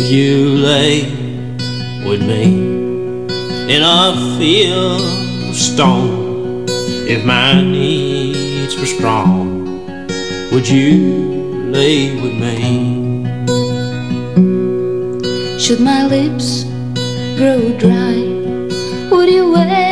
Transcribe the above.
you lay with me in a field of stone? If my needs were strong, would you lay with me? Should my lips grow dry, would you wait